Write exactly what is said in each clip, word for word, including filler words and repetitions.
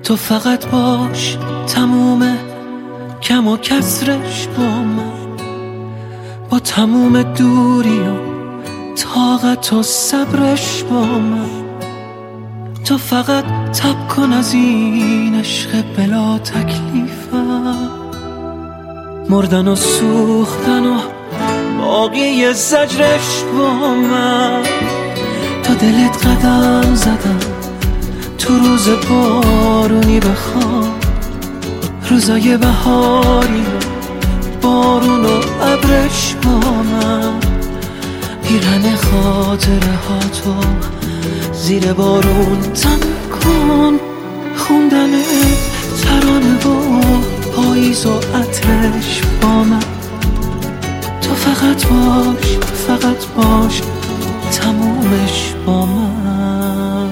تو فقط باش، تموم کم و کسرش با من، با تموم دوری و طاقت و صبرش با من. تو فقط تب کن از این عشق بلا تکلیفم، مردن و سوختن و باقی زجرش با من. تا دلت قدم زدم تو روز بارونی بخواب، روزای بهاری بارون و ابرش با من. پیرهن خاطره ها تو زیر بارون تن کن، خوندن ترانه و پاییز و عطرش با من. تو فقط باش، فقط باش، تمومش با من.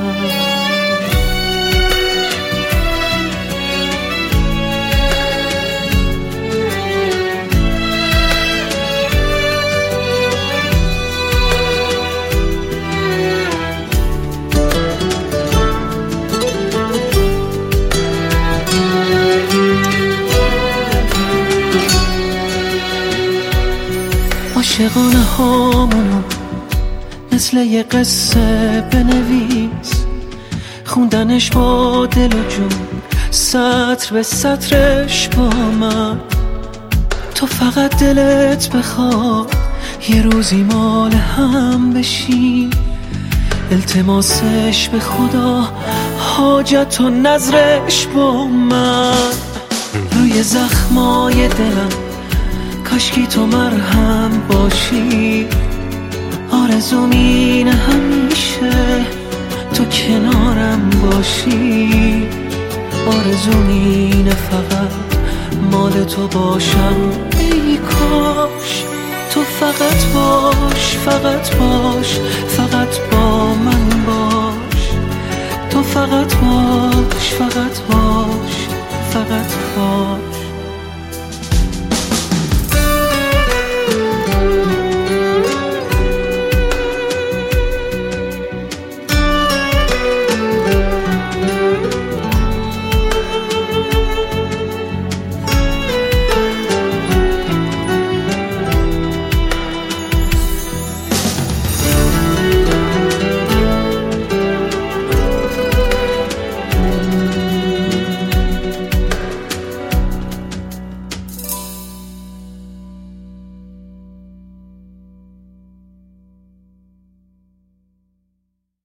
عاشقانه هامونو مثل یه قصه بنویس، خوندنش با دل و جون سطر به سطرش با من. تو فقط دلت بخواد یه روزی مال هم بشی، التماسش به خدا حاجت و نظرش با من. روی زخمای دلم کاشکی تو مرهم باشی، آرزوم اینه همیشه تو کنارم باشی. آرزوم اینه فقط مال تو باشم، ای کاش. تو فقط باش، فقط باش، فقط با من باش. تو فقط باش، فقط باش، فقط باش.